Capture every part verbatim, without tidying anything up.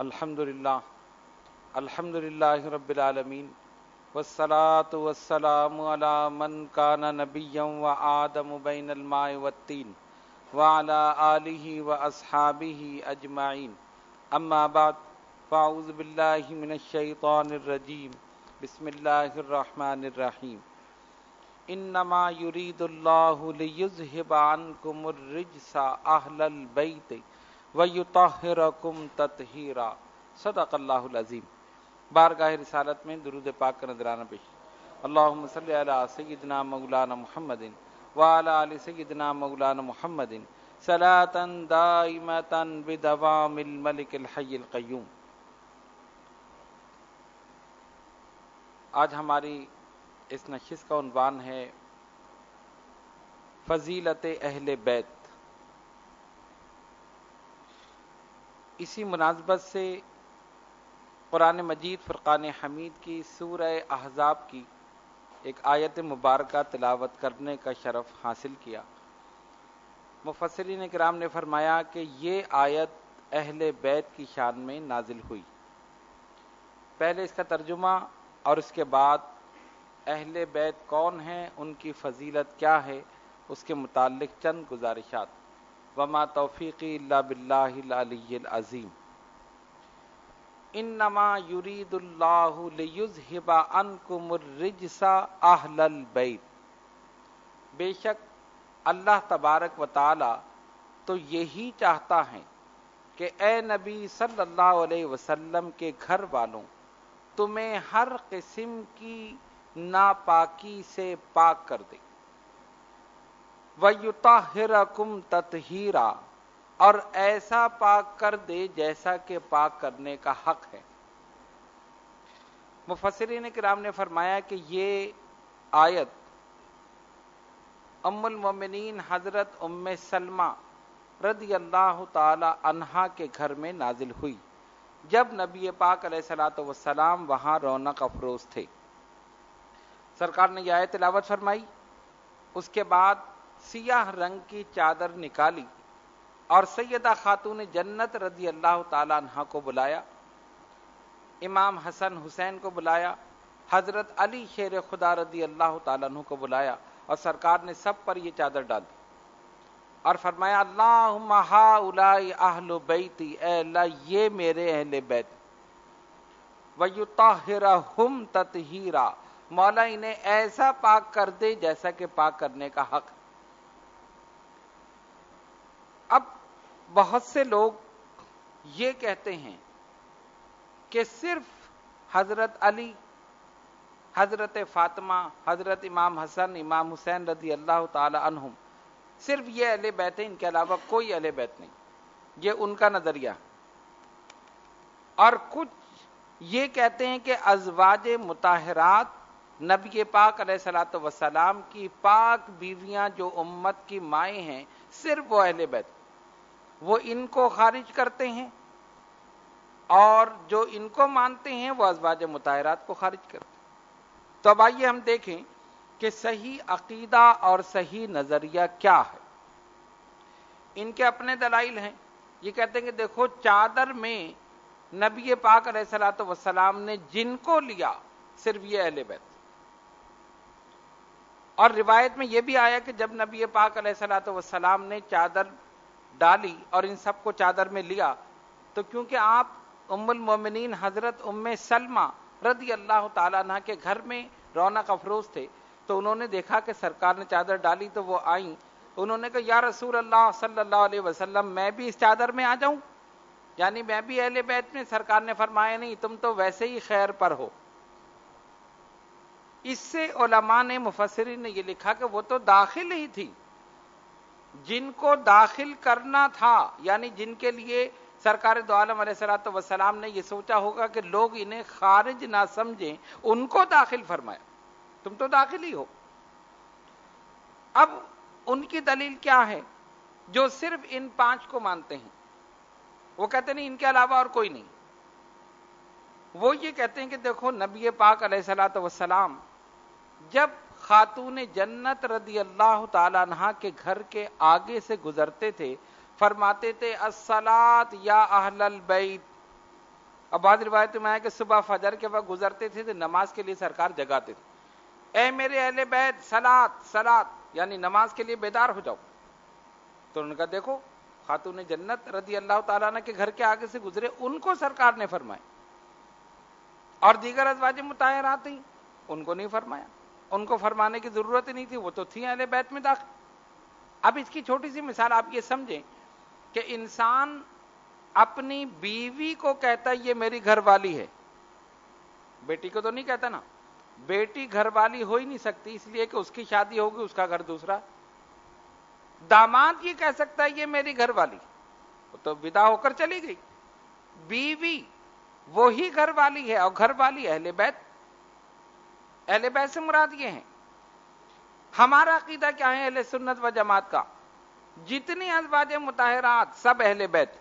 الحمدللہ الحمدللہ رب العالمین والصلاة والسلام علی من کان نبیا وآدم بین الماء والطین وعلی آلہ واصحابہ اجمعین اما بعد فاعوذ باللہ من الشیطان الرجیم بسم اللہ الرحمن الرحیم انما یرید اللہ لیذہب عنکم الرجس اہل البیت وَيُطَهِّرَكُمْ تَطْهِيرًا صدق اللہ العظیم۔ بارگاہ رسالت میں درود پاک کا نذرانہ پیش۔ اللہم صلی علی سیدنا مولانا محمد وعلی آل سیدنا مولانا محمد صلاة دائمة بدوام الملک الحی القیوم۔ آج ہماری اس نشست کا عنوان ہے فضیلت اہل بیت۔ اسی مناسبت سے قرآن مجید فرقان حمید کی سورہ احزاب کی ایک آیت مبارکہ تلاوت کرنے کا شرف حاصل کیا۔ مفسرین کرام نے فرمایا کہ یہ آیت اہل بیت کی شان میں نازل ہوئی۔ پہلے اس کا ترجمہ اور اس کے بعد اہل بیت کون ہیں، ان کی فضیلت کیا ہے، اس کے متعلق چند گزارشات۔ وما توفیقی الا باللہ العلی العظیم۔ انما یرید اللہ لیذہب عنکم الرجس اہل البیت۔ بے شک اللہ تبارک و تعالی تو یہی چاہتا ہے کہ اے نبی صلی اللہ علیہ وسلم کے گھر والوں تمہیں ہر قسم کی ناپاکی سے پاک کر دے۔ وَيُطَهِّرَكُمْ تَطْهِيرًا، اور ایسا پاک کر دے جیسا کہ پاک کرنے کا حق ہے۔ مفسرین کرام نے فرمایا کہ یہ آیت ام المومنین حضرت ام سلمہ رضی اللہ تعالی عنہا کے گھر میں نازل ہوئی جب نبی پاک علیہ الصلوۃ والسلام وہاں رونق افروز تھے۔ سرکار نے یہ آیت تلاوت فرمائی، اس کے بعد سیاہ رنگ کی چادر نکالی اور سیدہ خاتون جنت رضی اللہ تعالی عنہ کو بلایا، امام حسن حسین کو بلایا، حضرت علی شیر خدا رضی اللہ تعالیٰ عنہ کو بلایا اور سرکار نے سب پر یہ چادر ڈال دی اور فرمایا اللہم ہؤلاء اہل بیتی، اے اللہ یہ میرے اہل بیت، وَيُطَهِّرَهُمْ تَطْهِيرًا، مولا انہیں ایسا پاک کر دے جیسا کہ پاک کرنے کا حق ہے۔ اب بہت سے لوگ یہ کہتے ہیں کہ صرف حضرت علی، حضرت فاطمہ، حضرت امام حسن، امام حسین رضی اللہ تعالی عنہم صرف یہ اہل بیت ہیں، ان کے علاوہ کوئی اہل بیت نہیں، یہ ان کا نظریہ۔ اور کچھ یہ کہتے ہیں کہ ازواج مطہرات نبی پاک علیہ الصلوۃ والسلام کی پاک بیویاں جو امت کی مائیں ہیں صرف وہ اہل بیت، وہ ان کو خارج کرتے ہیں، اور جو ان کو مانتے ہیں وہ ازواج مطہرات کو خارج کرتے ہیں۔ تو اب آئیے ہم دیکھیں کہ صحیح عقیدہ اور صحیح نظریہ کیا ہے۔ ان کے اپنے دلائل ہیں۔ یہ کہتے ہیں کہ دیکھو چادر میں نبی پاک علیہ الصلوۃ والسلام نے جن کو لیا صرف یہ اہل بیت، اور روایت میں یہ بھی آیا کہ جب نبی پاک علیہ الصلوۃ والسلام نے چادر ڈالی اور ان سب کو چادر میں لیا تو کیونکہ آپ ام المومنین حضرت ام سلمہ رضی اللہ تعالیٰ عنہ کے گھر میں رونق افروز تھے، تو انہوں نے دیکھا کہ سرکار نے چادر ڈالی تو وہ آئیں، انہوں نے کہا یا رسول اللہ صلی اللہ علیہ وسلم میں بھی اس چادر میں آ جاؤں، یعنی میں بھی اہل بیت میں؟ سرکار نے فرمایا نہیں، تم تو ویسے ہی خیر پر ہو۔ اس سے علماء نے، مفسرین نے یہ لکھا کہ وہ تو داخل ہی تھی، جن کو داخل کرنا تھا، یعنی جن کے لیے سرکار دو عالم علیہ الصلوۃ والسلام نے یہ سوچا ہوگا کہ لوگ انہیں خارج نہ سمجھیں، ان کو داخل فرمایا، تم تو داخل ہی ہو۔ اب ان کی دلیل کیا ہے جو صرف ان پانچ کو مانتے ہیں؟ وہ کہتے نہیں ان کے علاوہ اور کوئی نہیں۔ وہ یہ کہتے ہیں کہ دیکھو نبی پاک علیہ الصلوۃ والسلام جب خاتون جنت رضی اللہ تعالی عنہا کے گھر کے آگے سے گزرتے تھے فرماتے تھے الصلاۃ یا اہل البیت، اب بعض روایتوں میں آیا کہ صبح فجر کے وقت گزرتے تھے تو نماز کے لیے سرکار جگاتے تھے، اے میرے اہل بیت صلات صلات، یعنی نماز کے لیے بیدار ہو جاؤ۔ تو ان کا دیکھو خاتون جنت رضی اللہ تعالیٰ عنہ کے گھر کے آگے سے گزرے، ان کو سرکار نے فرمایا، اور دیگر ازواج مطہرات تھیں ان کو نہیں فرمایا، ان کو فرمانے کی ضرورت ہی نہیں تھی، وہ تو تھیں اہل بیت میں داخل۔ اب اس کی چھوٹی سی مثال آپ یہ سمجھیں کہ انسان اپنی بیوی کو کہتا ہے یہ میری گھر والی ہے، بیٹی کو تو نہیں کہتا نا، بیٹی گھر والی ہو ہی نہیں سکتی، اس لیے کہ اس کی شادی ہوگی، اس کا گھر دوسرا۔ داماد یہ کہہ سکتا ہے یہ میری گھر والی، وہ تو ودا ہو کر چلی گئی۔ بیوی وہی گھر والی ہے، اور گھر والی اہل بیت، اہل بیت سے مراد یہ ہیں۔ ہمارا عقیدہ کیا ہے اہل سنت و جماعت کا؟ جتنی ازواج مطہرات سب اہل بیت،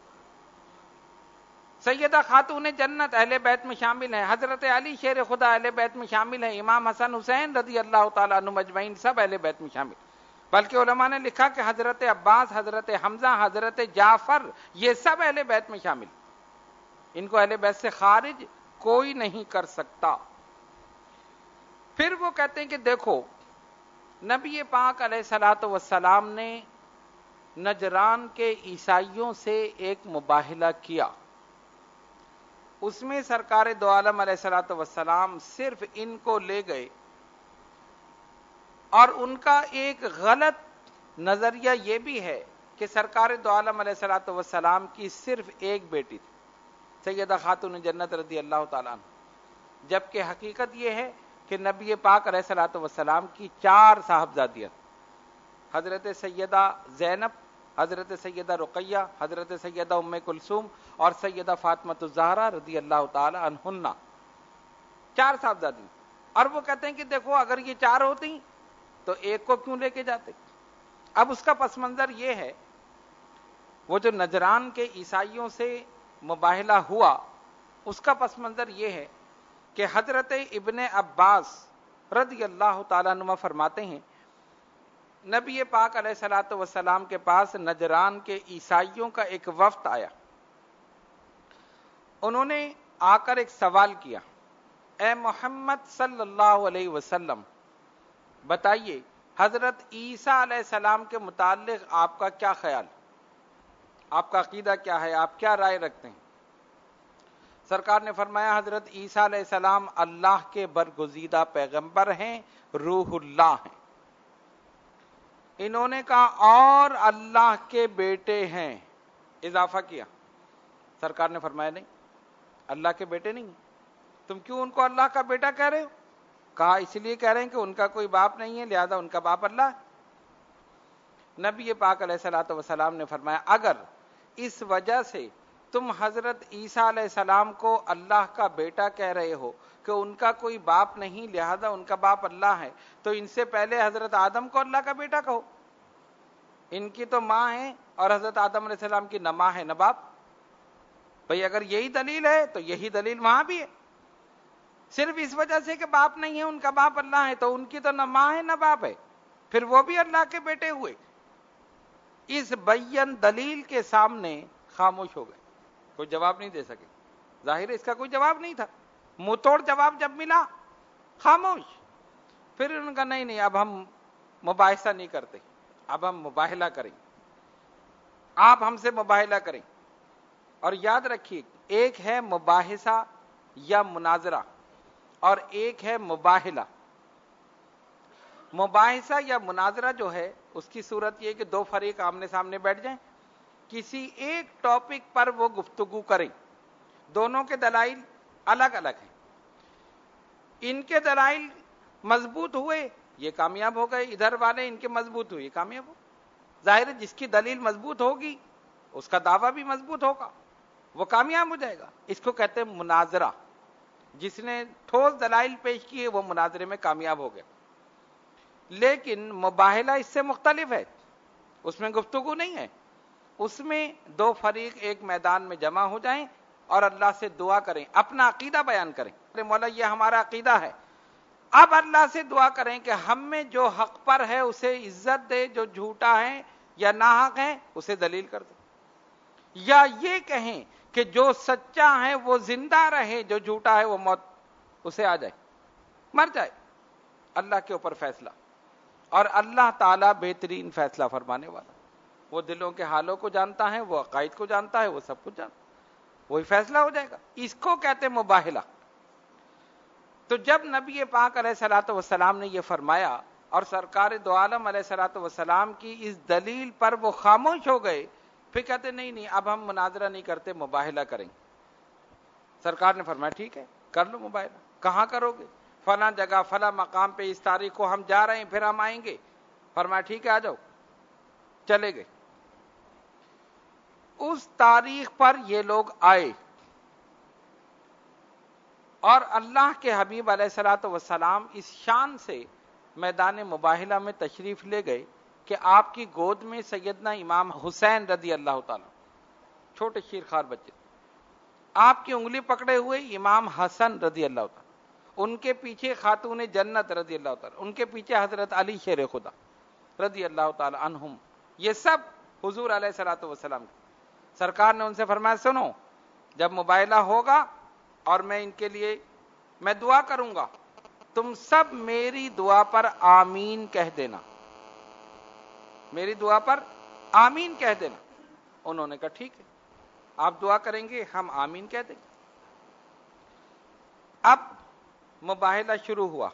سیدہ خاتون جنت اہل بیت میں شامل ہیں، حضرت علی شیر خدا اہل بیت میں شامل ہیں، امام حسن حسین رضی اللہ تعالیٰ عنہ اجمعین سب اہل بیت میں شامل، بلکہ علماء نے لکھا کہ حضرت عباس، حضرت حمزہ، حضرت جعفر یہ سب اہل بیت میں شامل، ان کو اہل بیت سے خارج کوئی نہیں کر سکتا۔ پھر وہ کہتے ہیں کہ دیکھو نبی پاک علیہ الصلوۃ والسلام نے نجران کے عیسائیوں سے ایک مباہلہ کیا، اس میں سرکار دو عالم علیہ الصلوۃ والسلام صرف ان کو لے گئے، اور ان کا ایک غلط نظریہ یہ بھی ہے کہ سرکار دو عالم علیہ الصلوۃ والسلام کی صرف ایک بیٹی تھی، سیدہ خاتون جنت رضی اللہ تعالیٰ عنہ، جبکہ حقیقت یہ ہے کہ نبی پاک علیہ الصلوۃ والسلام کی چار صاحبزادیاں، حضرت سیدہ زینب، حضرت سیدہ رقیہ، حضرت سیدہ ام کلثوم اور سیدہ فاطمہ الزہرا رضی اللہ تعالی عنہن، چار صاحبزادی۔ اور وہ کہتے ہیں کہ دیکھو اگر یہ چار ہوتی تو ایک کو کیوں لے کے جاتے؟ اب اس کا پس منظر یہ ہے، وہ جو نجران کے عیسائیوں سے مباہلہ ہوا اس کا پس منظر یہ ہے کہ حضرت ابن عباس رضی اللہ تعالیٰ عنہ فرماتے ہیں نبی پاک علیہ الصلوۃ والسلام کے پاس نجران کے عیسائیوں کا ایک وفد آیا، انہوں نے آ کر ایک سوال کیا، اے محمد صلی اللہ علیہ وسلم بتائیے حضرت عیسیٰ علیہ السلام کے متعلق آپ کا کیا خیال، آپ کا عقیدہ کیا ہے، آپ کیا رائے رکھتے ہیں؟ سرکار نے فرمایا حضرت عیسیٰ علیہ السلام اللہ کے برگزیدہ پیغمبر ہیں، روح اللہ ہیں۔ انہوں نے کہا اور اللہ کے بیٹے ہیں، اضافہ کیا، سرکار نے فرمایا نہیں، اللہ کے بیٹے نہیں، تم کیوں ان کو اللہ کا بیٹا کہہ رہے ہو؟ کہا اس لیے کہہ رہے ہیں کہ ان کا کوئی باپ نہیں ہے، لہذا ان کا باپ اللہ ہے۔ نبی پاک علیہ الصلوۃ والسلام نے فرمایا اگر اس وجہ سے تم حضرت عیسیٰ علیہ السلام کو اللہ کا بیٹا کہہ رہے ہو کہ ان کا کوئی باپ نہیں لہذا ان کا باپ اللہ ہے، تو ان سے پہلے حضرت آدم کو اللہ کا بیٹا کہو، ان کی تو ماں ہے اور حضرت آدم علیہ السلام کی نہ ماں ہے نہ باپ۔ بھئی اگر یہی دلیل ہے تو یہی دلیل وہاں بھی ہے، صرف اس وجہ سے کہ باپ نہیں ہے ان کا باپ اللہ ہے تو ان کی تو نہ ماں ہے نہ باپ ہے، پھر وہ بھی اللہ کے بیٹے ہوئے۔ اس بین دلیل کے سامنے خاموش ہو گئے، کوئی جواب نہیں دے سکے، ظاہر ہے اس کا کوئی جواب نہیں تھا، منہ توڑ جواب جب ملا خاموش۔ پھر انہوں نے کہا نہیں نہیں اب ہم مباحثہ نہیں کرتے، اب ہم مباہلہ کریں، آپ ہم سے مباہلہ کریں۔ اور یاد رکھیے ایک ہے مباحثہ یا مناظرہ اور ایک ہے مباہلہ۔ مباحثہ یا مناظرہ جو ہے اس کی صورت یہ کہ دو فریق آمنے سامنے بیٹھ جائیں، کسی ایک ٹاپک پر وہ گفتگو کریں، دونوں کے دلائل الگ الگ ہیں، ان کے دلائل مضبوط ہوئے یہ کامیاب ہو گئے، ادھر والے ان کے مضبوط ہوئے یہ کامیاب ہو۔ ظاہر ہے جس کی دلیل مضبوط ہوگی اس کا دعویٰ بھی مضبوط ہوگا، وہ کامیاب ہو جائے گا۔ اس کو کہتے ہیں مناظرہ، جس نے ٹھوس دلائل پیش کیے وہ مناظرے میں کامیاب ہو گیا۔ لیکن مباہلہ اس سے مختلف ہے، اس میں گفتگو نہیں ہے، اس میں دو فریق ایک میدان میں جمع ہو جائیں اور اللہ سے دعا کریں، اپنا عقیدہ بیان کریں، مولا یہ ہمارا عقیدہ ہے، اب اللہ سے دعا کریں کہ ہم میں جو حق پر ہے اسے عزت دے، جو جھوٹا ہے یا ناحق ہے اسے دلیل کر دے، یا یہ کہیں کہ جو سچا ہے وہ زندہ رہے، جو جھوٹا ہے وہ موت اسے آ جائے، مر جائے۔ اللہ کے اوپر فیصلہ، اور اللہ تعالیٰ بہترین فیصلہ فرمانے والا، وہ دلوں کے حالوں کو جانتا ہے، وہ عقائد کو جانتا ہے، وہ سب کچھ جانتا ہے، وہی فیصلہ ہو جائے گا۔ اس کو کہتے مباہلہ۔ تو جب نبی پاک علیہ الصلوۃ والسلام نے یہ فرمایا اور سرکار دو عالم علیہ الصلوۃ والسلام کی اس دلیل پر وہ خاموش ہو گئے، پھر کہتے نہیں نہیں اب ہم مناظرہ نہیں کرتے، مباہلہ کریں۔ سرکار نے فرمایا ٹھیک ہے کر لو مباہلہ۔ کہاں کرو گے؟ فلاں جگہ فلاں مقام پہ اس تاریخ کو ہم جا رہے ہیں، پھر ہم آئیں گے۔ فرمایا ٹھیک ہے آ جاؤ۔ چلے گئے۔ اس تاریخ پر یہ لوگ آئے اور اللہ کے حبیب علیہ الصلوۃ والسلام اس شان سے میدان مباہلہ میں تشریف لے گئے کہ آپ کی گود میں سیدنا امام حسین رضی اللہ تعالیٰ، چھوٹے شیرخوار بچے، آپ کی انگلی پکڑے ہوئے امام حسن رضی اللہ تعالیٰ، ان کے پیچھے خاتون جنت رضی اللہ تعالیٰ، ان کے پیچھے حضرت علی شیر خدا رضی اللہ تعالیٰ عنہم، یہ سب حضور علیہ الصلوۃ والسلام کے۔ سرکار نے ان سے فرمایا سنو، جب مباہلہ ہوگا اور میں ان کے لیے میں دعا کروں گا، تم سب میری دعا پر آمین کہہ دینا، میری دعا پر آمین کہہ دینا۔ انہوں نے کہا ٹھیک ہے، آپ دعا کریں گے ہم آمین کہہ دیں گے۔ اب مباہلہ شروع ہوا،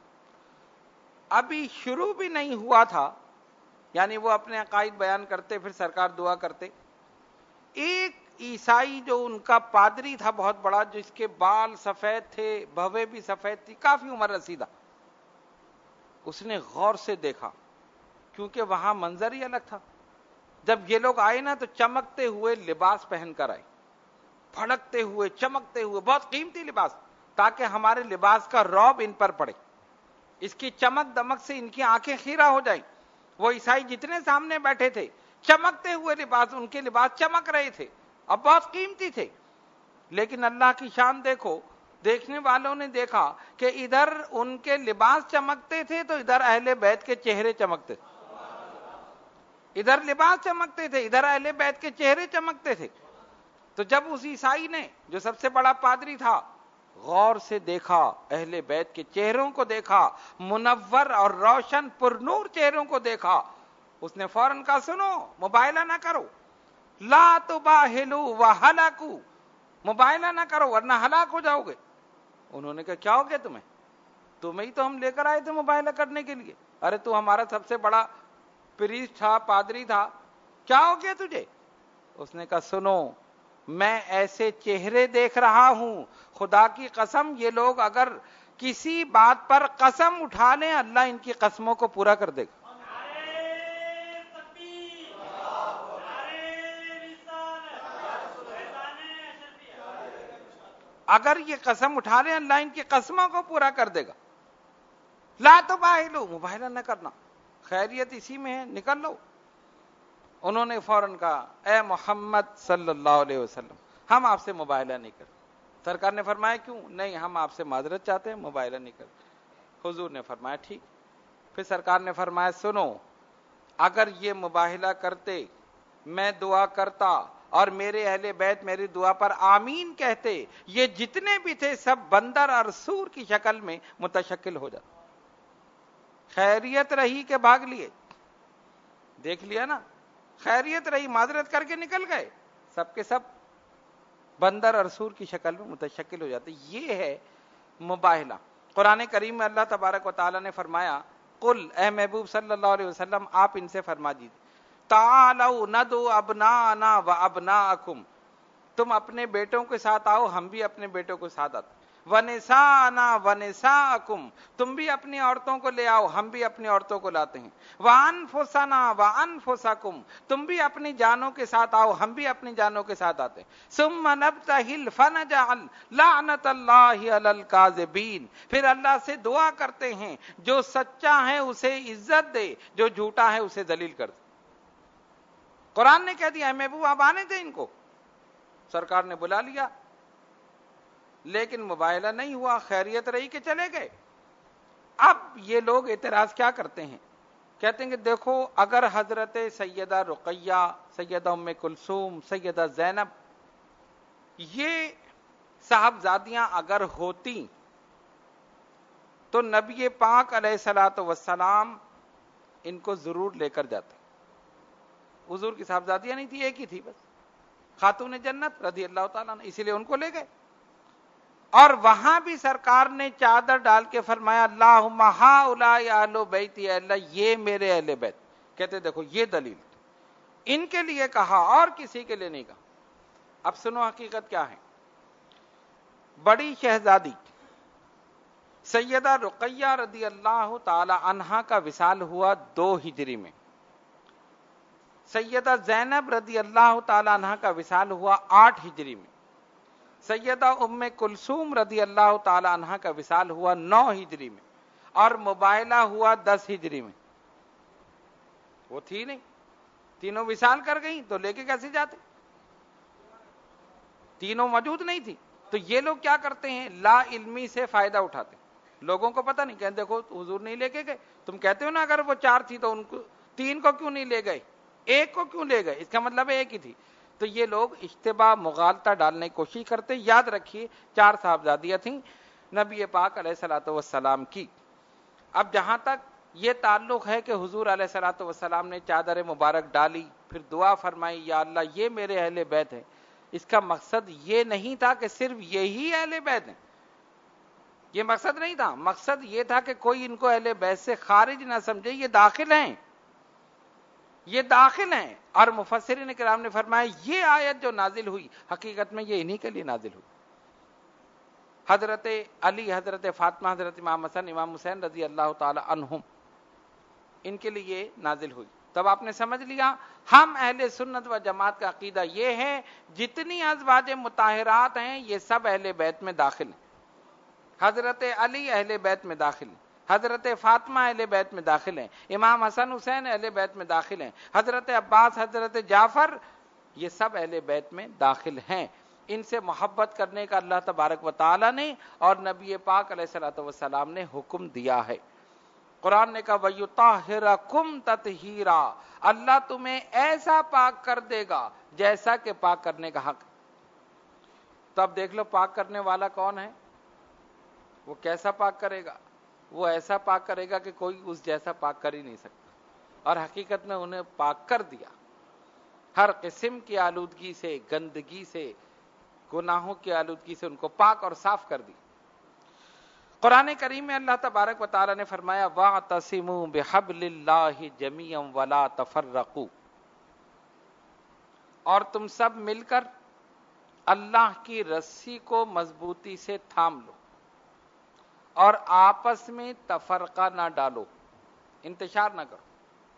ابھی شروع بھی نہیں ہوا تھا، یعنی وہ اپنے عقائد بیان کرتے، پھر سرکار دعا کرتے۔ ایک عیسائی جو ان کا پادری تھا بہت بڑا، جس کے بال سفید تھے، بھویں بھی سفید تھی، کافی عمر رسیدہ، اس نے غور سے دیکھا، کیونکہ وہاں منظر ہی الگ تھا۔ جب یہ لوگ آئے نا تو چمکتے ہوئے لباس پہن کر آئے، پھڑکتے ہوئے چمکتے ہوئے، بہت قیمتی لباس، تاکہ ہمارے لباس کا رعب ان پر پڑے، اس کی چمک دمک سے ان کی آنکھیں خیرہ ہو جائیں۔ وہ عیسائی جتنے سامنے بیٹھے تھے، چمکتے ہوئے لباس، ان کے لباس چمک رہے تھے، اب بہت قیمتی تھے۔ لیکن اللہ کی شان دیکھو، دیکھنے والوں نے دیکھا کہ ادھر ان کے لباس چمکتے تھے تو ادھر اہل بیت کے چہرے چمکتے تھے، ادھر لباس چمکتے تھے، ادھر اہل بیت کے چہرے چمکتے تھے۔ تو جب اس عیسائی نے، جو سب سے بڑا پادری تھا، غور سے دیکھا، اہل بیت کے چہروں کو دیکھا، منور اور روشن پرنور چہروں کو دیکھا، اس نے فوراً کہا سنو، مباہلہ نہ کرو، لا تباہلوا وہلکوا، مباہلہ نہ کرو ورنہ ہلاک ہو جاؤ گے۔ انہوں نے کہا کیا ہو گیا تمہیں؟ تمہیں ہی تو ہم لے کر آئے تھے مباہلہ کرنے کے لیے، ارے تو ہمارا سب سے بڑا پریسٹ تھا، پادری تھا، کیا ہو گیا تجھے؟ اس نے کہا سنو، میں ایسے چہرے دیکھ رہا ہوں، خدا کی قسم یہ لوگ اگر کسی بات پر قسم اٹھا لیں، اللہ ان کی قسموں کو پورا کر دے گا۔ اگر یہ قسم اٹھا لیں، اللہ ان کی قسموں کو پورا کر دے گا۔ لا تباہلوا، مباہلہ نہ کرنا، خیریت اسی میں ہے، نکل لو۔ انہوں نے فوراً کہا اے محمد صلی اللہ علیہ وسلم، ہم آپ سے مباہلہ نہیں کرتے۔ سرکار نے فرمایا کیوں؟ نہیں، ہم آپ سے معذرت چاہتے ہیں، مباہلہ نہیں کرتے۔ حضور نے فرمایا ٹھیک۔ پھر سرکار نے فرمایا سنو، اگر یہ مباہلہ کرتے، میں دعا کرتا اور میرے اہل بیت میری دعا پر آمین کہتے، یہ جتنے بھی تھے سب بندر اور سور کی شکل میں متشکل ہو جاتے۔ خیریت رہی کہ بھاگ لیے؟ دیکھ لیا نا، خیریت رہی، معذرت کر کے نکل گئے، سب کے سب بندر اور سور کی شکل میں متشکل ہو جاتے۔ یہ ہے مباہلہ۔ قرآن کریم میں اللہ تبارک و تعالیٰ نے فرمایا قل، اے محبوب صلی اللہ علیہ وسلم آپ ان سے فرما دیجیے، تعالوا ندعو ابناءنا وابناءکم، تم اپنے بیٹوں کے ساتھ آؤ، ہم بھی اپنے بیٹوں کے ساتھ آتے، ونساءنا ونساءکم، تم بھی اپنی عورتوں کو لے آؤ، ہم بھی اپنی عورتوں کو لاتے ہیں، وانفسنا وانفسکم، تم بھی اپنی جانوں کے ساتھ آؤ، ہم بھی اپنی جانوں کے ساتھ آتے ہیں، ثم نبتہل فنجعل لعنت اللہ علی الکاذبین، پھر اللہ سے دعا کرتے ہیں جو سچا ہے اسے عزت دے، جو جھوٹا ہے اسے ذلیل کر دے۔ قرآن نے کہہ دیا محبوب آپ آنے دیں ان کو، سرکار نے بلا لیا، لیکن مباہلہ نہیں ہوا، خیریت رہی کہ چلے گئے۔ اب یہ لوگ اعتراض کیا کرتے ہیں؟ کہتے ہیں کہ دیکھو اگر حضرت سیدہ رقیہ، سیدہ ام کلثوم، سیدہ زینب یہ صاحبزادیاں اگر ہوتی تو نبی پاک علیہ الصلوۃ والسلام ان کو ضرور لے کر جاتے. حضور کی صاحبزادیاں نہیں تھی، ایک ہی تھی بس، خاتون جنت رضی اللہ تعالیٰ عنہ، اسی لیے ان کو لے گئے. اور وہاں بھی سرکار نے چادر ڈال کے فرمایا اللہم ہؤلاء اہل بیتی، اللہ یہ میرے اہل بیت. کہتے دیکھو یہ دلیل ان کے لیے کہا اور کسی کے لیے نہیں کہا. اب سنو حقیقت کیا ہے. بڑی شہزادی سیدہ رقیہ رضی اللہ تعالی عنہا کا وصال ہوا دو ہجری میں. سیدہ زینب رضی اللہ تعالی عنہا کا وصال ہوا آٹھ ہجری میں. سیدہ ام کلثوم رضی اللہ تعالی عنہا کا وصال ہوا نو ہجری میں. اور مباہلہ ہوا دس ہجری میں. وہ تھی نہیں، تینوں وصال کر گئیں تو لے کے کیسے جاتے؟ تینوں موجود نہیں تھی. تو یہ لوگ کیا کرتے ہیں، لا علمی سے فائدہ اٹھاتے ہیں. لوگوں کو پتہ نہیں، کہتے دیکھو حضور نہیں لے کے گئے. تم کہتے ہو نا اگر وہ چار تھی تو ان کو تین کو کیوں نہیں لے گئے، ایک کو کیوں لے گئے؟ اس کا مطلب ایک ہی تھی. تو یہ لوگ اشتباہ مغالطہ ڈالنے کی کوشش کرتے. یاد رکھیے چار صاحبزادیاں تھیں نبی پاک علیہ الصلوۃ والسلام کی. اب جہاں تک یہ تعلق ہے کہ حضور علیہ الصلوۃ والسلام نے چادر مبارک ڈالی، پھر دعا فرمائی یا اللہ یہ میرے اہل بیت ہیں، اس کا مقصد یہ نہیں تھا کہ صرف یہی اہل بیت ہیں. یہ مقصد نہیں تھا. مقصد یہ تھا کہ کوئی ان کو اہل بیت سے خارج نہ سمجھے، یہ داخل ہیں، یہ داخل ہیں. اور مفسرین کرام نے فرمایا یہ آیت جو نازل ہوئی حقیقت میں یہ انہی کے لیے نازل ہوئی. حضرت علی، حضرت فاطمہ، حضرت امام حسن، امام حسین رضی اللہ تعالی عنہم، ان کے لیے نازل ہوئی. تب آپ نے سمجھ لیا ہم اہل سنت و جماعت کا عقیدہ یہ ہے جتنی ازواج مطہرات ہیں یہ سب اہل بیت میں داخل ہیں. حضرت علی اہل بیت میں داخل ہیں، حضرت فاطمہ اہل بیت میں داخل ہیں، امام حسن حسین اہل بیت میں داخل ہیں، حضرت عباس، حضرت جعفر، یہ سب اہل بیت میں داخل ہیں. ان سے محبت کرنے کا اللہ تبارک و تعالی نے اور نبی پاک علیہ الصلوۃ والسلام نے حکم دیا ہے. قرآن نے کہا وَيُطَهِّرَكُمْ تَطْهِيرًا، اللہ تمہیں ایسا پاک کر دے گا جیسا کہ پاک کرنے کا حق. تو اب دیکھ لو پاک کرنے والا کون ہے. وہ کیسا پاک کرے گا؟ وہ ایسا پاک کرے گا کہ کوئی اس جیسا پاک کر ہی نہیں سکتا. اور حقیقت میں انہیں پاک کر دیا، ہر قسم کی آلودگی سے، گندگی سے، گناہوں کی آلودگی سے ان کو پاک اور صاف کر دی. قرآن کریم میں اللہ تبارک و تعالی نے فرمایا وَاعْتَصِمُوا بِحَبْلِ اللَّهِ جَمِيعًا وَلَا تَفَرَّقُوا، اور تم سب مل کر اللہ کی رسی کو مضبوطی سے تھام لو اور آپس میں تفرقہ نہ ڈالو، انتشار نہ کرو.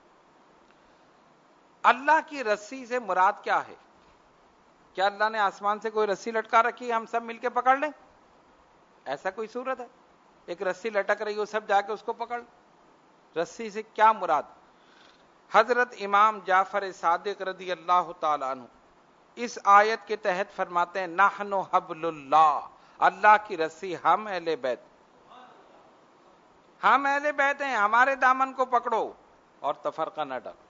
اللہ کی رسی سے مراد کیا ہے؟ کیا اللہ نے آسمان سے کوئی رسی لٹکا رکھی ہے ہم سب مل کے پکڑ لیں؟ ایسا کوئی صورت ہے؟ ایک رسی لٹک رہی ہو سب جا کے اس کو پکڑ. رسی سے کیا مراد؟ حضرت امام جعفر صادق رضی اللہ تعالی عنہ اس آیت کے تحت فرماتے ہیں نحن حبل اللہ، اللہ کی رسی ہم اہل بیت، ہم اہل بیت ہیں، ہمارے دامن کو پکڑو اور تفرقہ نہ ڈالو.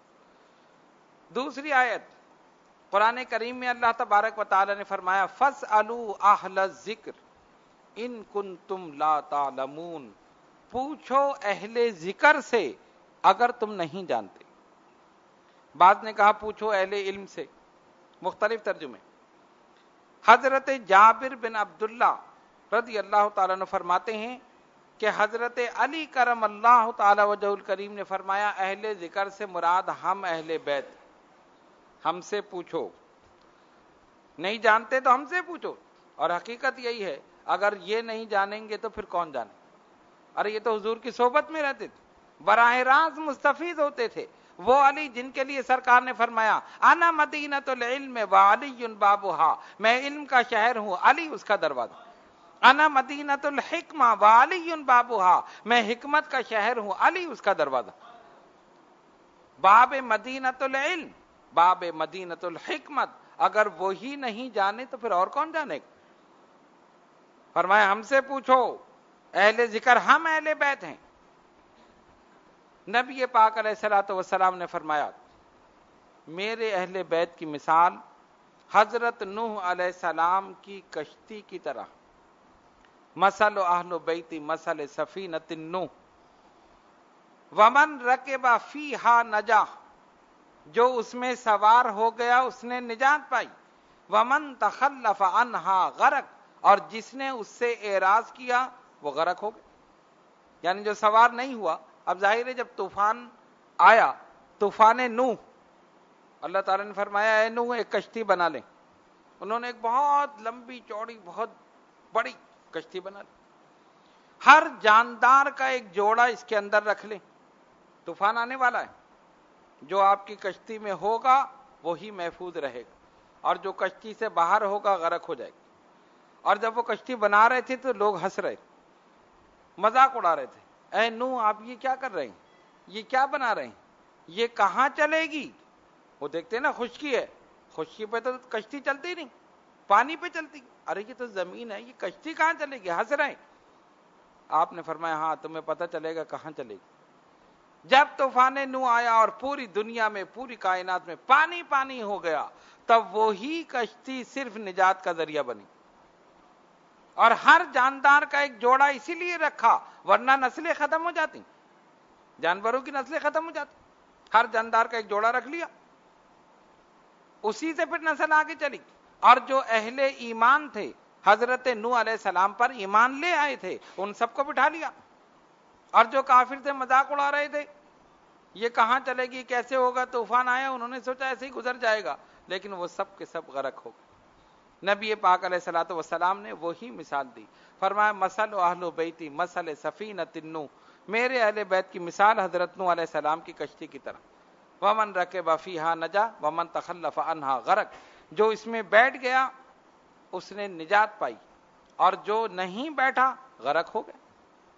دوسری آیت قرآن کریم میں اللہ تبارک و تعالی نے فرمایا فَاسْأَلُوا أَهْلَ الذِّكْرِ ان کنتم لا تعلمون، پوچھو اہل ذکر سے اگر تم نہیں جانتے. بعض نے کہا پوچھو اہل علم سے، مختلف ترجمے. حضرت جابر بن عبداللہ رضی اللہ تعالیٰ عنہ فرماتے ہیں کہ حضرت علی کرم اللہ تعالی وجہ الکریم نے فرمایا اہل ذکر سے مراد ہم اہل بیت، ہم سے پوچھو، نہیں جانتے تو ہم سے پوچھو. اور حقیقت یہی ہے اگر یہ نہیں جانیں گے تو پھر کون جانے. ارے یہ تو حضور کی صحبت میں رہتے تھے، براہ راست مستفید ہوتے تھے. وہ علی جن کے لیے سرکار نے فرمایا انا مدینۃ العلم وعلی بابھا، میں علم کا شہر ہوں، علی اس کا دروازہ. انا مدینۃ الحکمہ وعلی بابھا، میں حکمت کا شہر ہوں، علی اس کا دروازہ. باب مدینۃ العلم، باب مدینۃ الحکمت، اگر وہی نہیں جانے تو پھر اور کون جانے گا. فرمایا ہم سے پوچھو، اہل ذکر ہم اہل بیت ہیں. نبی پاک علیہ الصلوۃ والسلام نے فرمایا میرے اہل بیت کی مثال حضرت نوح علیہ السلام کی کشتی کی طرح، مثل اہل بیتی مثل سفینۃ نوح ومن رکب فیہا نجا، جو اس میں سوار ہو گیا اس نے نجات پائی، ومن تخلف عنہا غرق، اور جس نے اس سے اعراض کیا وہ غرق ہو گیا۔ یعنی جو سوار نہیں ہوا، اب ظاہر ہے جب طوفان آیا، طوفان نوح، اللہ تعالیٰ نے فرمایا اے نوح ایک کشتی بنا لیں، انہوں نے ایک بہت لمبی چوڑی بہت بڑی کشتی بنا لی، ہر جاندار کا ایک جوڑا اس کے اندر رکھ لیں، طوفان آنے والا ہے، جو آپ کی کشتی میں ہوگا وہی محفوظ رہے گا، اور جو کشتی سے باہر ہوگا غرق ہو جائے گا۔ اور جب وہ کشتی بنا رہے تھے تو لوگ ہنس رہے تھے، مذاق اڑا رہے تھے، اے نوح آپ یہ کیا کر رہے ہیں، یہ کیا بنا رہے ہیں، یہ کہاں چلے گی؟ وہ دیکھتے ہیں نا خشکی ہے، خشکی پہ تو کشتی چلتی نہیں، پانی پہ چلتی، ارے یہ تو زمین ہے، یہ کشتی کہاں چلے گی؟ ہنس رہے ہیں۔ آپ نے فرمایا ہاں تمہیں پتہ چلے گا کہاں چلے گی۔ جب طوفان نوح آیا اور پوری دنیا میں پوری کائنات میں پانی پانی ہو گیا، تب وہی کشتی صرف نجات کا ذریعہ بنی، اور ہر جاندار کا ایک جوڑا اسی لیے رکھا ورنہ نسلیں ختم ہو جاتی، جانوروں کی نسلیں ختم ہو جاتی، ہر جاندار کا ایک جوڑا رکھ لیا، اسی سے پھر نسل آگے چلی۔ اور جو اہل ایمان تھے حضرت نوح علیہ السلام پر ایمان لے آئے تھے ان سب کو بٹھا لیا، اور جو کافر تھے مذاق اڑا رہے تھے یہ کہاں چلے گی کیسے ہوگا، طوفان آیا انہوں نے سوچا ایسے ہی گزر جائے گا، لیکن وہ سب کے سب غرق ہو گئے۔ نبی پاک علیہ الصلوۃ والسلام نے وہی مثال دی، فرمایا مثل اہل بیتی مثل سفینۃ نوح، میرے اہل بیت کی مثال حضرت نوح علیہ السلام کی کشتی کی طرح، ومن رکب فیہا نجا ومن تخلف عنہا غرق، جو اس میں بیٹھ گیا اس نے نجات پائی، اور جو نہیں بیٹھا غرق ہو گیا۔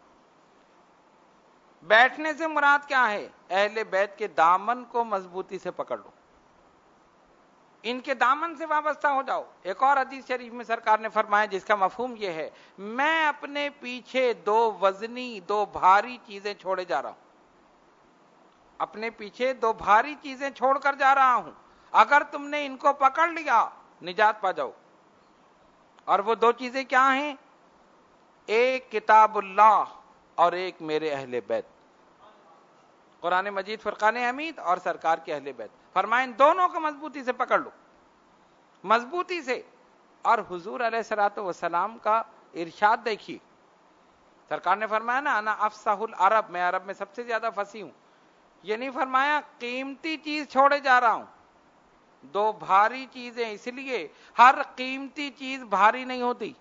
بیٹھنے سے مراد کیا ہے؟ اہل بیت کے دامن کو مضبوطی سے پکڑ لو، ان کے دامن سے وابستہ ہو جاؤ۔ ایک اور حدیث شریف میں سرکار نے فرمایا جس کا مفہوم یہ ہے، میں اپنے پیچھے دو وزنی دو بھاری چیزیں چھوڑے جا رہا ہوں، اپنے پیچھے دو بھاری چیزیں چھوڑ کر جا رہا ہوں، اگر تم نے ان کو پکڑ لیا نجات پا جاؤ۔ اور وہ دو چیزیں کیا ہیں؟ ایک کتاب اللہ اور ایک میرے اہل بیت، قرآن مجید فرقان حمید اور سرکار کے اہل بیت، فرمائیں ان دونوں کو مضبوطی سے پکڑ لو، مضبوطی سے۔ اور حضور علیہ الصلوۃ والسلام کا ارشاد دیکھیے، سرکار نے فرمایا نا انا افصح العرب، میں عرب میں سب سے زیادہ فصیح ہوں، یہ نہیں فرمایا قیمتی چیز چھوڑے جا رہا ہوں، دو بھاری چیزیں، اس لیے ہر قیمتی چیز بھاری نہیں ہوتی،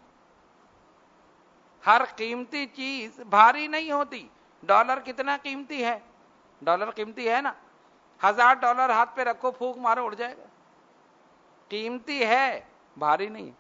ہر قیمتی چیز بھاری نہیں ہوتی۔ ڈالر کتنا قیمتی ہے؟ ڈالر قیمتی ہے نا، ہزار ڈالر ہاتھ پہ رکھو پھونک مارو اڑ جائے گا، قیمتی ہے بھاری نہیں،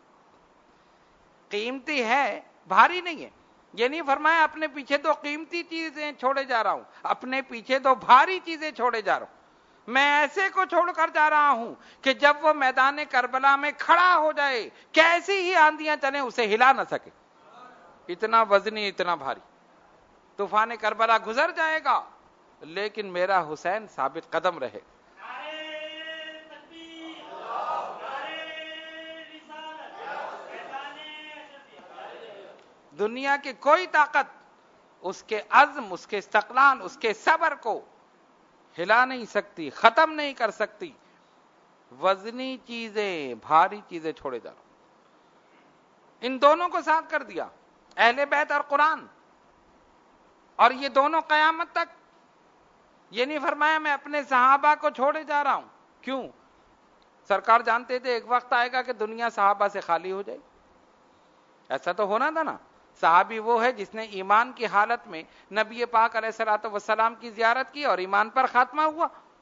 قیمتی ہے بھاری نہیں ہے۔ یہ نہیں فرمایا اپنے پیچھے دو قیمتی چیزیں چھوڑے جا رہا ہوں، اپنے پیچھے دو بھاری چیزیں چھوڑے جا رہا ہوں، میں ایسے کو چھوڑ کر جا رہا ہوں کہ جب وہ میدان کربلا میں کھڑا ہو جائے کیسی ہی آندیاں چلیں اسے ہلا نہ سکے، اتنا وزنی اتنا بھاری۔ طوفان کربلا گزر جائے گا لیکن میرا حسین ثابت قدم رہے۔ دنیا کی کوئی طاقت اس کے عزم، اس کے استقلال، اس کے صبر کو ہلا نہیں سکتی، ختم نہیں کر سکتی۔ وزنی چیزیں بھاری چیزیں چھوڑے جا رہا ہوں، ان دونوں کو ساتھ کر دیا، اہل بیت اور قرآن، اور یہ دونوں قیامت تک۔ یہ نہیں فرمایا میں اپنے صحابہ کو چھوڑے جا رہا ہوں، کیوں؟ سرکار جانتے تھے ایک وقت آئے گا کہ دنیا صحابہ سے خالی ہو جائے، ایسا تو ہونا تھا نا۔ صحابی وہ ہے جس نے ایمان کی حالت میں نبی پاک علیہ الصلوۃ والسلام کی زیارت کی اور ایمان پر خاتمہ ہوا۔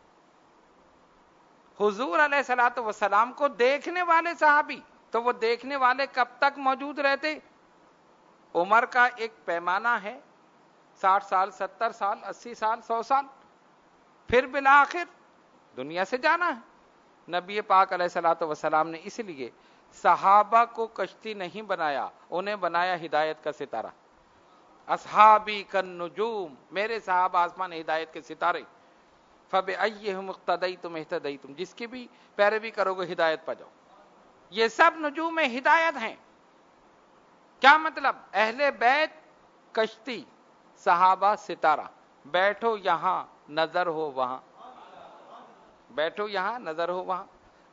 حضور علیہ الصلوۃ والسلام کو دیکھنے والے صحابی، تو وہ دیکھنے والے کب تک موجود رہتے؟ عمر کا ایک پیمانہ ہے، ساٹھ سال، ستر سال، اسی سال، سو سال، پھر بالآخر دنیا سے جانا ہے۔ نبی پاک علیہ الصلوۃ والسلام نے اس لیے صحابہ کو کشتی نہیں بنایا، انہیں بنایا ہدایت کا ستارہ۔ اصحابی کالنجوم، میرے صحابہ آسمان ہدایت کے ستارے، فبأیہم اقتدیتم اہتدیتم، جس کی بھی پیروی کرو گے ہدایت پا جاؤ۔ یہ سب نجوم ہدایت ہیں۔ کیا مطلب؟ اہل بیت کشتی، صحابہ ستارہ، بیٹھو یہاں نظر ہو وہاں، بیٹھو یہاں نظر ہو وہاں۔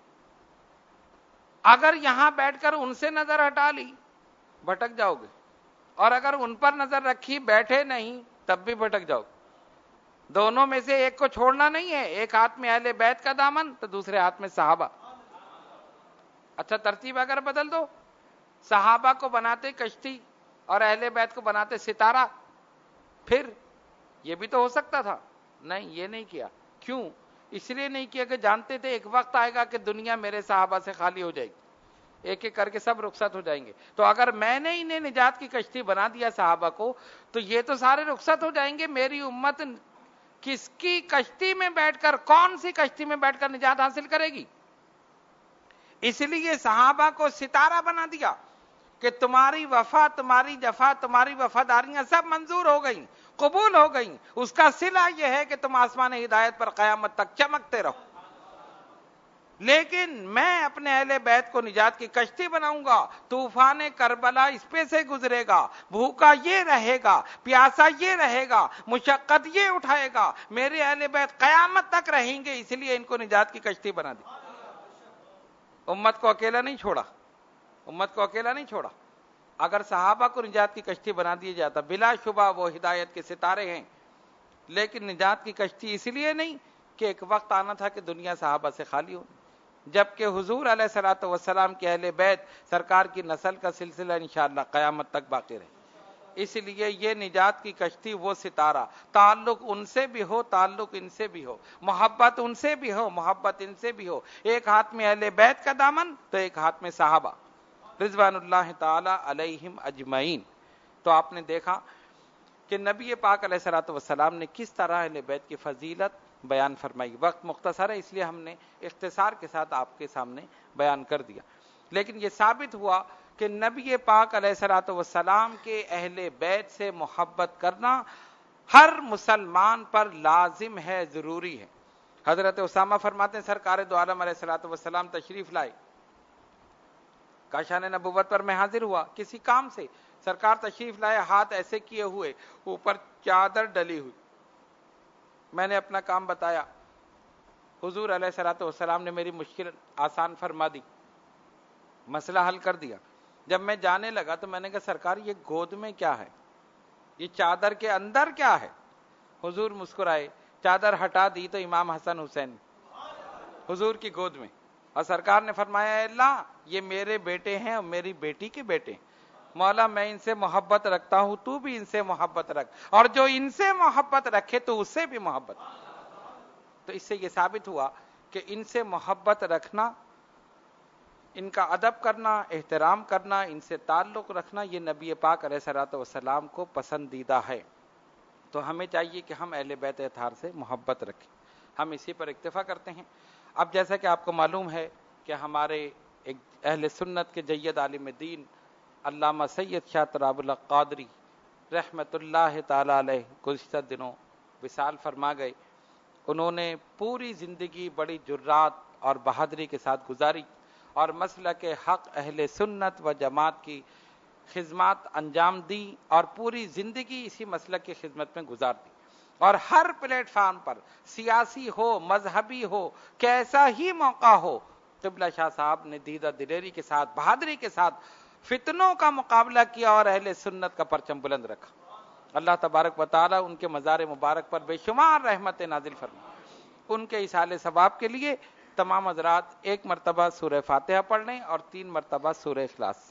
اگر یہاں بیٹھ کر ان سے نظر ہٹا لی بھٹک جاؤ گے، اور اگر ان پر نظر رکھی بیٹھے نہیں تب بھی بھٹک جاؤ گے۔ دونوں میں سے ایک کو چھوڑنا نہیں ہے، ایک ہاتھ میں اہل بیت کا دامن تو دوسرے ہاتھ میں صحابہ۔ اچھا ترتیب اگر بدل دو، صحابہ کو بناتے کشتی اور اہل بیت کو بناتے ستارہ، پھر یہ بھی تو ہو سکتا تھا۔ نہیں، یہ نہیں کیا۔ کیوں؟ اس لیے نہیں کیا کہ جانتے تھے ایک وقت آئے گا کہ دنیا میرے صحابہ سے خالی ہو جائے گی، ایک ایک کر کے سب رخصت ہو جائیں گے۔ تو اگر میں نے انہیں نجات کی کشتی بنا دیا صحابہ کو، تو یہ تو سارے رخصت ہو جائیں گے۔ میری امت کس کی کشتی میں بیٹھ کر، کون سی کشتی میں بیٹھ کر نجات حاصل کرے گی؟ اس لیے صحابہ کو ستارہ بنا دیا کہ تمہاری وفا، تمہاری جفا، تمہاری وفاداریاں سب منظور ہو گئیں، قبول ہو گئیں۔ اس کا صلہ یہ ہے کہ تم آسمان ہدایت پر قیامت تک چمکتے رہو۔ لیکن میں اپنے اہل بیت کو نجات کی کشتی بناؤں گا، طوفان کربلا اس پہ سے گزرے گا، بھوکا یہ رہے گا، پیاسا یہ رہے گا، مشقت یہ اٹھائے گا، میرے اہل بیت قیامت تک رہیں گے، اس لیے ان کو نجات کی کشتی بنا دی۔ امت کو اکیلا نہیں چھوڑا، امت کو اکیلا نہیں چھوڑا۔ اگر صحابہ کو نجات کی کشتی بنا دیا جاتا، بلا شبہ وہ ہدایت کے ستارے ہیں، لیکن نجات کی کشتی اس لیے نہیں کہ ایک وقت آنا تھا کہ دنیا صحابہ سے خالی ہو، جبکہ حضور علیہ الصلوۃ والسلام کے اہل بیت سرکار کی نسل کا سلسلہ انشاءاللہ قیامت تک باقی رہے۔ اس لیے یہ نجات کی کشتی وہ ستارہ، تعلق ان سے بھی ہو، تعلق ان سے بھی ہو، محبت ان سے بھی ہو، محبت ان سے بھی ہو۔ ایک ہاتھ میں اہل بیت کا دامن تو ایک ہاتھ میں صحابہ رضوان اللہ تعالی علیہم اجمعین۔ تو آپ نے دیکھا کہ نبی پاک علیہ الصلوۃ والسلام نے کس طرح اہل بیت کی فضیلت بیان فرمائی۔ وقت مختصر ہے، اس لیے ہم نے اختصار کے ساتھ آپ کے سامنے بیان کر دیا، لیکن یہ ثابت ہوا کہ نبی پاک علیہ الصلوۃ والسلام کے اہل بیت سے محبت کرنا ہر مسلمان پر لازم ہے، ضروری ہے۔ حضرت اسامہ فرماتے ہیں سرکار دو عالم علیہ الصلوۃ والسلام تشریف لائے، کاشان نبوت پر میں حاضر ہوا کسی کام سے، سرکار تشریف لائے، ہاتھ ایسے کیے ہوئے، اوپر چادر ڈلی ہوئی۔ میں نے اپنا کام بتایا، حضور علیہ الصلوۃ والسلام نے میری مشکل آسان فرما دی، مسئلہ حل کر دیا۔ جب میں جانے لگا تو میں نے کہا سرکار یہ گود میں کیا ہے، یہ چادر کے اندر کیا ہے؟ حضور مسکرائے، چادر ہٹا دی تو امام حسن حسین حضور کی گود میں، اور سرکار نے فرمایا اے اللہ یہ میرے بیٹے ہیں اور میری بیٹی کے بیٹے ہیں، مولا میں ان سے محبت رکھتا ہوں، تو بھی ان سے محبت رکھ، اور جو ان سے محبت رکھے تو اس سے بھی محبت۔ تو اس سے یہ ثابت ہوا کہ ان سے محبت رکھنا، ان کا ادب کرنا، احترام کرنا، ان سے تعلق رکھنا، یہ نبی پاک علیہ الصلوۃ والسلام کو پسندیدہ ہے۔ تو ہمیں چاہیے کہ ہم اہل بیت اطہار سے محبت رکھیں، ہم اسی پر اکتفا کرتے ہیں۔ اب جیسا کہ آپ کو معلوم ہے کہ ہمارے ایک اہل سنت کے جید عالم دین علامہ سید شاہ تراب اللہ قادری رحمت اللہ تعالی علیہ گزشتہ دنوں وصال فرما گئے۔ انہوں نے پوری زندگی بڑی جرات اور بہادری کے ساتھ گزاری اور مسلک حق اہل سنت و جماعت کی خدمات انجام دی، اور پوری زندگی اسی مسلک کی خدمت میں گزار دی، اور ہر پلیٹ فارم پر سیاسی ہو، مذہبی ہو، کیسا ہی موقع ہو، قبلہ شاہ صاحب نے دیدہ دلیری کے ساتھ، بہادری کے ساتھ فتنوں کا مقابلہ کیا اور اہل سنت کا پرچم بلند رکھا۔ اللہ تبارک و تعالی ان کے مزار مبارک پر بے شمار رحمت نازل فرمائے۔ ان کے ایصال ثواب کے لیے تمام حضرات ایک مرتبہ سورہ فاتحہ پڑھ لیں اور تین مرتبہ سورہ اخلاص۔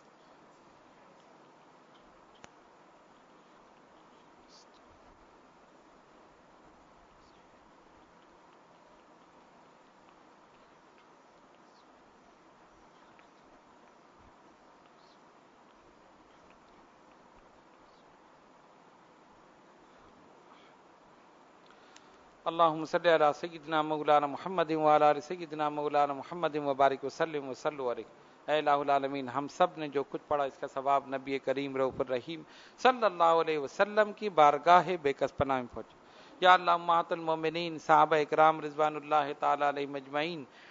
اللہم صلی علی سیدنا مولانا محمد وعلی آل سیدنا مولانا محمد وبارک وسلم وصلوا علیہ۔ اے الہ العالمین، ہم سب نے جو کچھ پڑھا اس کا ثواب نبی کریم رؤوف الرحیم صلی اللہ علیہ وسلم کی بارگاہ بے کس پناہ میں پہنچے۔ یا اللہ امہات المومنین، صحابہ اکرام رضوان اللہ تعالی علیہم اجمعین،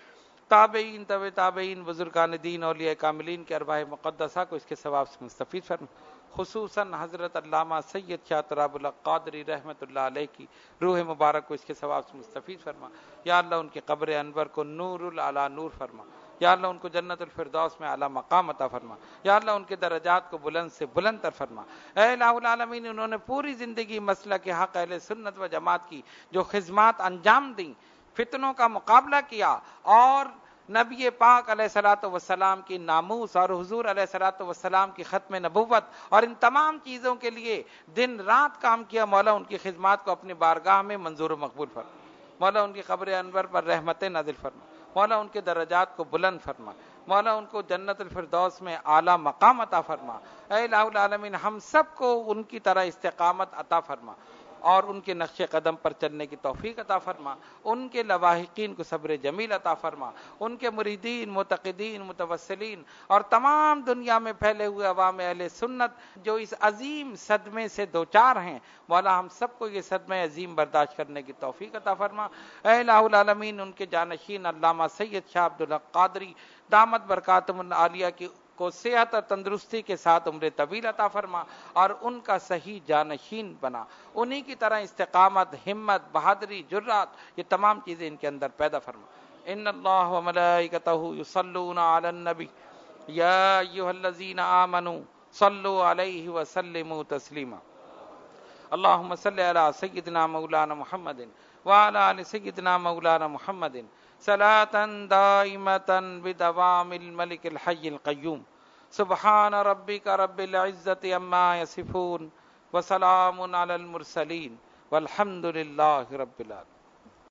تابعین طب تابعین بزرگان دین اولیاء کاملین کے ارواح مقدسہ کو اس کے ثواب سے مستفید فرما، خصوصاً حضرت علامہ سید شاہ تراب اللہ قادری رحمۃ اللہ علیہ کی روح مبارک کو اس کے ثواب سے مستفید فرما۔ یا اللہ ان کے قبر انور کو نور العلا نور فرما، یا اللہ ان کو جنت الفردوس میں اعلیٰ مقام عطا فرما، یا اللہ ان کے درجات کو بلند سے بلند تر فرما۔ اے الہ العالمین، انہوں نے پوری زندگی مسلک حق اہل سنت و جماعت کی جو خدمات انجام دیں، فتنوں کا مقابلہ کیا اور نبی پاک علیہ الصلوۃ والسلام کی ناموس اور حضور علیہ الصلوۃ والسلام کی ختم نبوت اور ان تمام چیزوں کے لیے دن رات کام کیا، مولا ان کی خدمات کو اپنی بارگاہ میں منظور و مقبول فرما، مولا ان کی قبر انور پر رحمتیں نازل فرما، مولا ان کے درجات کو بلند فرما، مولا ان کو جنت الفردوس میں اعلیٰ مقام عطا فرما۔ اے الہ العالمین، ہم سب کو ان کی طرح استقامت عطا فرما اور ان کے نقش قدم پر چلنے کی توفیق عطا فرما، ان کے لواحقین کو صبر جمیل عطا فرما، ان کے مریدین، معتقدین، متوسلین اور تمام دنیا میں پھیلے ہوئے عوام اہل سنت جو اس عظیم صدمے سے دوچار ہیں، مولا ہم سب کو یہ صدمہ عظیم برداشت کرنے کی توفیق عطا فرما۔ اے الہ العالمین، ان کے جانشین علامہ سید شاہ عبدالحق قادری دامت برکاتہم العالیہ کی کو صحت اور تندرستی کے ساتھ عمر طویل عطا فرما اور ان کا صحیح جانشین بنا، انہی کی طرح استقامت، ہمت، بہادری، جرات، یہ تمام چیزیں ان کے اندر پیدا فرما۔ ان اللہ و ملائکتہ یصلون علی النبی یا ایھا الذین آمنوا صلوا علیہ وسلموا تسلیما۔ اللہم صلی علی سیدنا مولانا محمد وعلی آل سیدنا مولانا محمد صلاۃ دائمۃ بدوام الملک الحی القیوم۔ سبحان ربک رب العزۃ عما یصفون وسلام علی المرسلین والحمد للہ رب العالمین۔